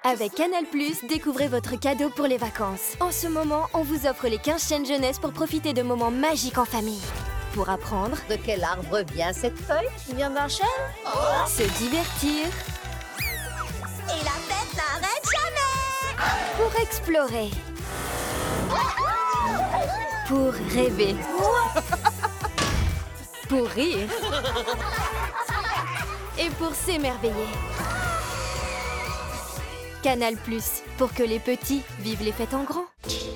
Avec Canal+, découvrez votre cadeau pour les vacances. En ce moment, on vous offre les 15 chaînes jeunesse pour profiter de moments magiques en famille. Pour apprendre, De quel arbre vient cette feuille? Il vient d'un chêne? se divertir, Et la fête n'arrête jamais! pour explorer, pour rêver, pour rire et pour s'émerveiller. Canal+, pour que les petits vivent les fêtes en grand.